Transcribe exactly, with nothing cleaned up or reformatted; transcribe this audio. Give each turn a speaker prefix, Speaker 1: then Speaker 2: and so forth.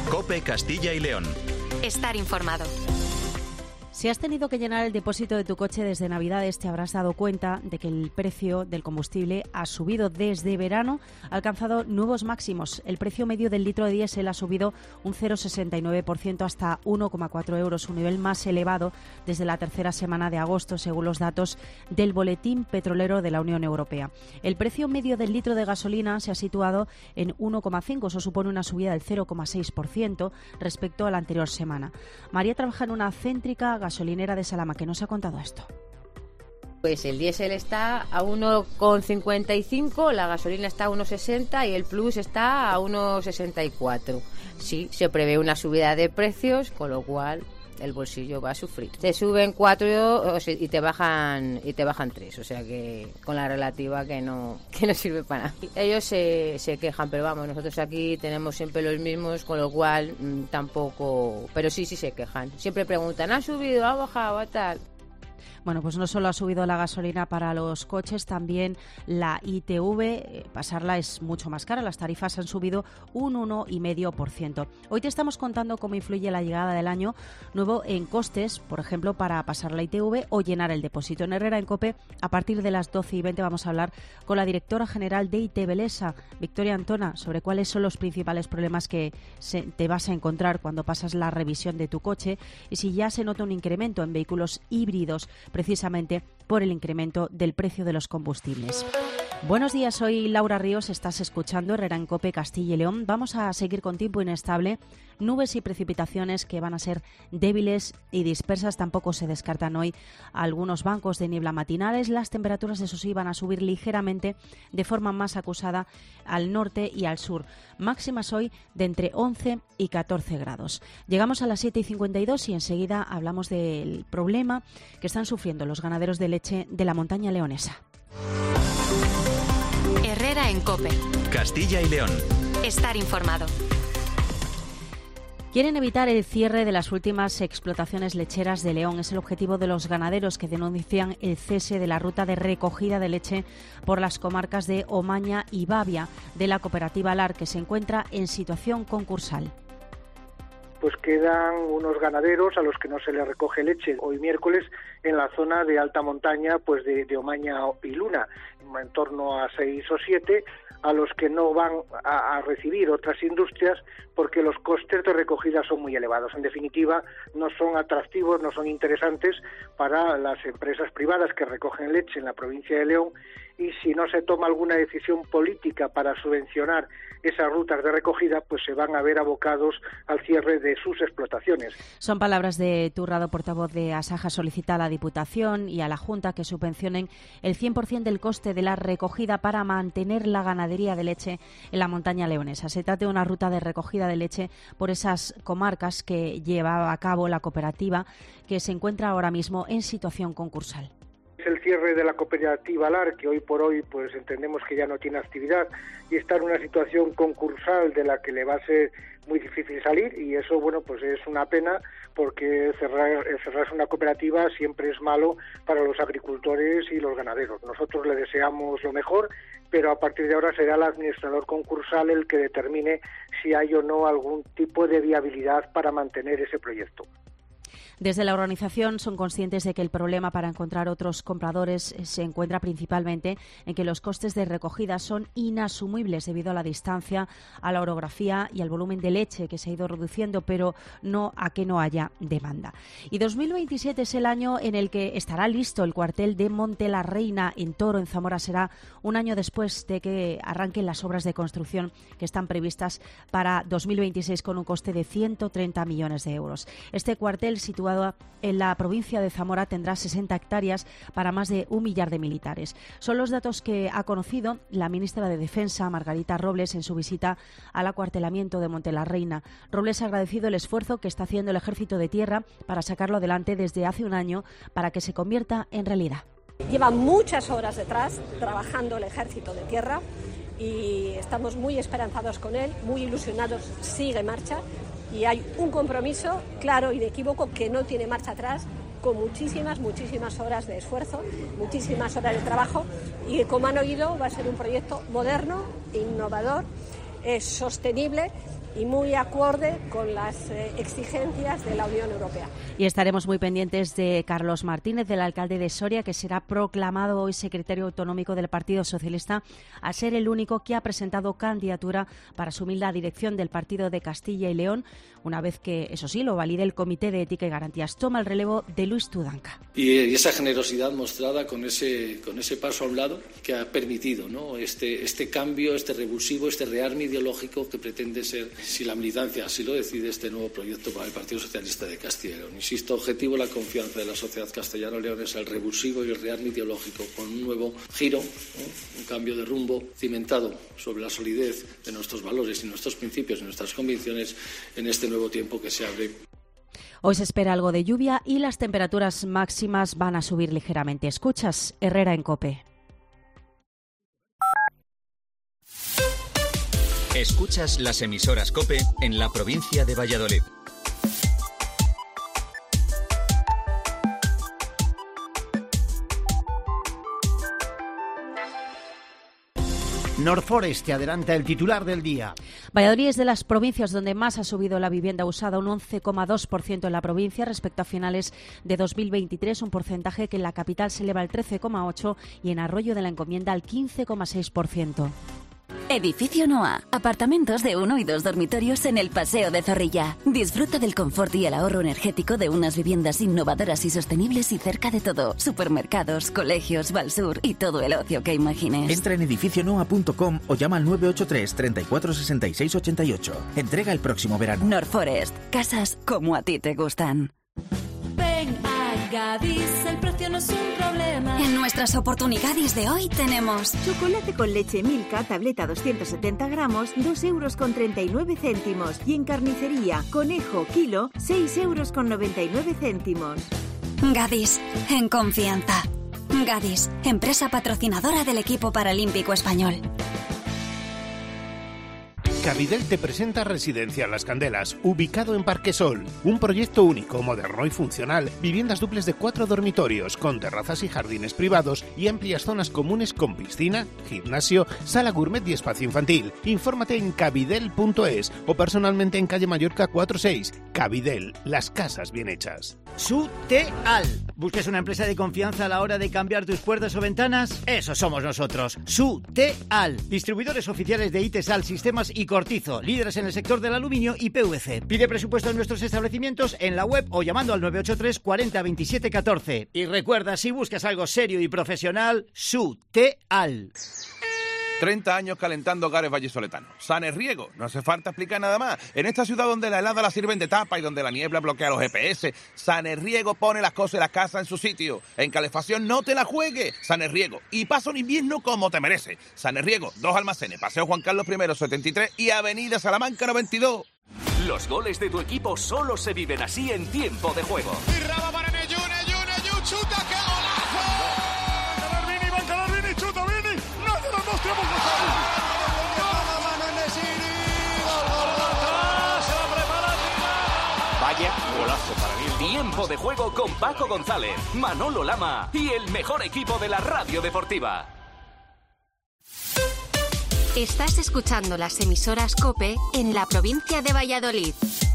Speaker 1: COPE Castilla y León.
Speaker 2: Estar informado.
Speaker 3: Si has tenido que llenar el depósito de tu coche desde Navidades, te habrás dado cuenta de que el precio del combustible ha subido desde verano, ha alcanzado nuevos máximos. El precio medio del litro de diésel ha subido un cero coma sesenta y nueve por ciento hasta uno coma cuatro euros, un nivel más elevado desde la tercera semana de agosto, según los datos del Boletín Petrolero de la Unión Europea. El precio medio del litro de gasolina se ha situado en uno coma cinco, eso supone una subida del cero coma seis por ciento respecto a la anterior semana. María trabaja en una céntrica gasolinera de Salama, que nos ha contado esto.
Speaker 4: Pues el diésel está a uno coma cincuenta y cinco, la gasolina está a uno coma sesenta y el plus está a uno coma sesenta y cuatro. Sí, se prevé una subida de precios, con lo cual el bolsillo va a sufrir. Te suben cuatro y te bajan y te bajan tres, o sea que con la relativa que no que no sirve para nada. Ellos se, se quejan, pero vamos, nosotros aquí tenemos siempre los mismos, con lo cual mmm, tampoco, pero sí, sí se quejan. Siempre preguntan, ¿ha subido, ha bajado, tal?
Speaker 3: Bueno, pues no solo ha subido la gasolina para los coches, también la I T V, eh, pasarla es mucho más cara. Las tarifas han subido un uno coma cinco por ciento. Hoy te estamos contando cómo influye la llegada del año nuevo en costes, por ejemplo, para pasar la I T V o llenar el depósito. En Herrera en COPE, a partir de las doce y veinte vamos a hablar con la directora general de I T Belesa, Victoria Antona, sobre cuáles son los principales problemas que se, te vas a encontrar cuando pasas la revisión de tu coche y si ya se nota un incremento en vehículos híbridos, precisamente por el incremento del precio de los combustibles. Buenos días, soy Laura Ríos, estás escuchando Herrera en COPE Castilla y León. Vamos a seguir con tiempo inestable, nubes y precipitaciones que van a ser débiles y dispersas. Tampoco se descartan hoy algunos bancos de niebla matinales. Las temperaturas, eso sí, van a subir ligeramente de forma más acusada al norte y al sur. Máximas hoy de entre once y catorce grados. Llegamos a las siete y cincuenta y dos y enseguida hablamos del problema que están sufriendo los ganaderos de leche de la montaña leonesa.
Speaker 2: Herrera en COPE.
Speaker 1: Castilla y León.
Speaker 2: Estar informado.
Speaker 3: Quieren evitar el cierre de las últimas explotaciones lecheras de León. Es el objetivo de los ganaderos que denuncian el cese de la ruta de recogida de leche por las comarcas de Omaña y Bavia de la cooperativa Lar, que se encuentra en situación concursal.
Speaker 5: Pues quedan unos ganaderos a los que no se les recoge leche hoy miércoles en la zona de alta montaña, pues de, de Omaña y Luna, en torno a seis o siete, a los que no van a, a recibir otras industrias porque los costes de recogida son muy elevados. En definitiva, no son atractivos, no son interesantes para las empresas privadas que recogen leche en la provincia de León, y si no se toma alguna decisión política para subvencionar esas rutas de recogida, pues se van a ver abocados al cierre de sus explotaciones.
Speaker 3: Son palabras de Turrado, portavoz de Asaja. Solicita a la Diputación y a la Junta que subvencionen el cien por ciento del coste de la recogida para mantener la ganadería de leche en la montaña leonesa. Se trata de una ruta de recogida de leche por esas comarcas que lleva a cabo la cooperativa, que se encuentra ahora mismo en situación concursal.
Speaker 5: Es el cierre de la cooperativa Lar, que hoy por hoy pues entendemos que ya no tiene actividad y está en una situación concursal de la que le va a ser muy difícil salir, y eso, bueno, pues es una pena, porque cerrar, cerrarse una cooperativa siempre es malo para los agricultores y los ganaderos. Nosotros le deseamos lo mejor, pero a partir de ahora será el administrador concursal el que determine si hay o no algún tipo de viabilidad para mantener ese proyecto.
Speaker 3: Desde la organización son conscientes de que el problema para encontrar otros compradores se encuentra principalmente en que los costes de recogida son inasumibles debido a la distancia, a la orografía y al volumen de leche que se ha ido reduciendo, pero no a que no haya demanda. Y dos mil veintisiete es el año en el que estará listo el cuartel de Monte la Reina en Toro, en Zamora. Será un año después de que arranquen las obras de construcción que están previstas para dos mil veintiséis con un coste de ciento treinta millones de euros. Este cuartel, situado en la provincia de Zamora, tendrá sesenta hectáreas para más de un millar de militares. Son los datos que ha conocido la ministra de Defensa, Margarita Robles, en su visita al acuartelamiento de Monte la Reina. Robles ha agradecido el esfuerzo que está haciendo el Ejército de Tierra para sacarlo adelante desde hace un año para que se convierta en realidad.
Speaker 6: Lleva muchas horas detrás trabajando el Ejército de Tierra y estamos muy esperanzados con él, muy ilusionados. Sigue en marcha. Y hay un compromiso claro y inequívoco que no tiene marcha atrás, con muchísimas, muchísimas horas de esfuerzo, muchísimas horas de trabajo, y que, como han oído, va a ser un proyecto moderno, innovador, eh, sostenible y muy acorde con las eh, exigencias de la Unión Europea.
Speaker 3: Y estaremos muy pendientes de Carlos Martínez, del alcalde de Soria, que será proclamado hoy secretario autonómico del Partido Socialista, a ser el único que ha presentado candidatura para asumir la dirección del Partido de Castilla y León, una vez que, eso sí, lo valide el Comité de Ética y Garantías. Toma el relevo de Luis Tudanca.
Speaker 7: Y esa generosidad mostrada con ese, con ese paso a un lado que ha permitido, ¿no?, este, este cambio, este revulsivo, este rearme ideológico que pretende ser, si la militancia así lo decide, este nuevo proyecto para el Partido Socialista de Castilla y León. Insisto, objetivo, la confianza de la sociedad castellano-leonesa, el revulsivo y el rearme ideológico con un nuevo giro, ¿eh?, un cambio de rumbo cimentado sobre la solidez de nuestros valores y nuestros principios y nuestras convicciones en este nuevo tiempo que se abre.
Speaker 3: Hoy se espera algo de lluvia y las temperaturas máximas van a subir ligeramente. Escuchas Herrera en COPE.
Speaker 1: Escuchas las emisoras COPE en la provincia de Valladolid.
Speaker 8: Norforest te adelanta el titular del día.
Speaker 3: Valladolid es de las provincias donde más ha subido la vivienda usada, un once coma dos por ciento en la provincia respecto a finales de dos mil veintitrés, un porcentaje que en la capital se eleva al trece coma ocho por ciento y en Arroyo de la Encomienda al quince coma seis por ciento.
Speaker 9: Edificio Noa. Apartamentos de uno y dos dormitorios en el Paseo de Zorrilla. Disfruta del confort y el ahorro energético de unas viviendas innovadoras y sostenibles y cerca de todo. Supermercados, colegios, Valsur y todo el ocio que imagines.
Speaker 10: Entra en edificio noa punto com o llama al nueve ocho tres, treinta y cuatro, sesenta y seis, ochenta y ocho. Entrega el próximo verano.
Speaker 9: Norforest. Casas como a ti te gustan.
Speaker 11: Ven a Gadis, el precio no es un problema.
Speaker 9: En nuestras oportunidades de hoy tenemos
Speaker 12: chocolate con leche Milka, tableta doscientos setenta gramos, dos euros con treinta y nueve céntimos. Y en carnicería, conejo kilo, seis euros con noventa y nueve céntimos.
Speaker 9: Gadis, en confianza. Gadis, empresa patrocinadora del equipo paralímpico español.
Speaker 13: Cabidel te presenta Residencial Las Candelas, ubicado en Parquesol. Un proyecto único, moderno y funcional. Viviendas duples de cuatro dormitorios, con terrazas y jardines privados y amplias zonas comunes con piscina, gimnasio, sala gourmet y espacio infantil. Infórmate en cabidel punto es o personalmente en calle Mallorca cuatro seis. Cabidel, las casas bien hechas.
Speaker 8: Suteal. ¿Buscas una empresa de confianza a la hora de cambiar tus puertas o ventanas? Eso somos nosotros. Suteal. Distribuidores oficiales de Itesal, Sistemas y Cortizo, líderes en el sector del aluminio y P V C. Pide presupuesto en nuestros establecimientos en la web o llamando al nueve ocho tres, cuarenta, veintisiete, catorce. Y recuerda, si buscas algo serio y profesional, Suteal.
Speaker 14: treinta años calentando hogares vallisoletanos. Sanerriego, no hace falta explicar nada más. En esta ciudad donde la helada la sirven de tapa y donde la niebla bloquea los G P S, Sanerriego pone las cosas y las casas en su sitio. En calefacción no te la juegues. Sanerriego. Y pasa un invierno como te merece. Sanerriego, dos almacenes, Paseo Juan Carlos I, setenta y tres y Avenida Salamanca noventa y dos.
Speaker 15: Los goles de tu equipo solo se viven así en tiempo de juego.
Speaker 16: Y raba para Neyun, Neyun, Neyun, chuta, ¡qué golazo! ¡Va a Vini, va a Vini, chuta Vini! ¡No te lo mostramos
Speaker 15: Vaya golazo para mí. Tiempo de juego con Paco González, Manolo Lama y el mejor equipo de la radio deportiva.
Speaker 2: Estás escuchando las emisoras COPE en la provincia de Valladolid.